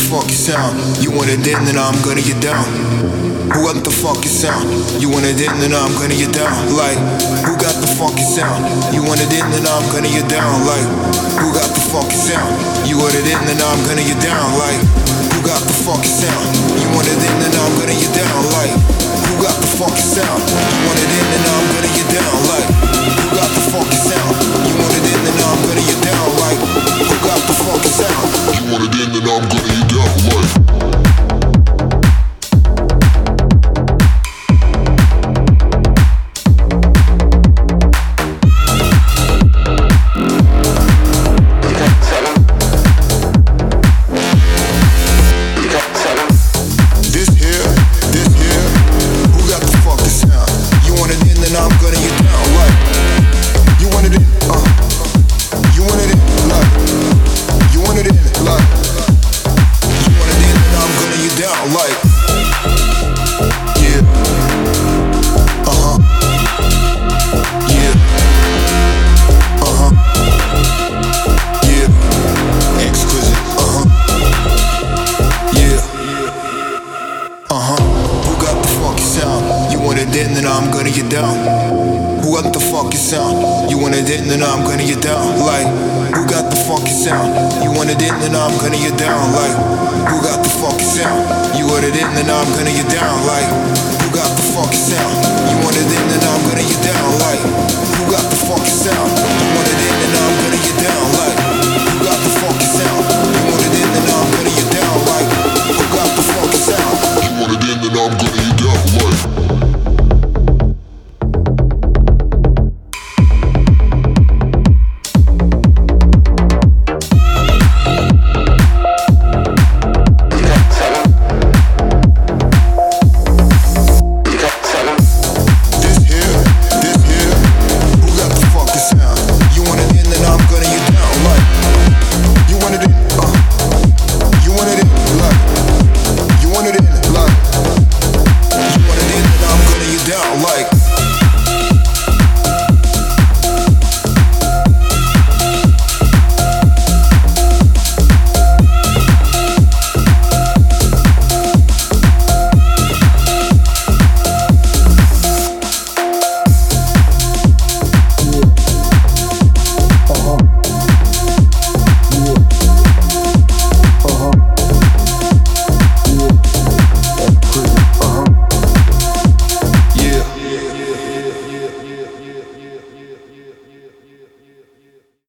funky sound? You want it in, then I'm gonna get down. Who got the funky sound? You want it in, then I'm gonna get down. Like, who got the funky sound? You want it in, then I'm gonna get down. Like, who got the funky sound? You want it in, then I'm gonna get down. Like, who got the funky sound? You want it in, then I'm gonna get down. Like, who got the funky sound? You want it in, then I'm gonna get down. Like, who got the funky sound? You want it in, then I'm gonna get down. Like, who got the funky sound? You want it in, then I'm gonna get down. Like. You want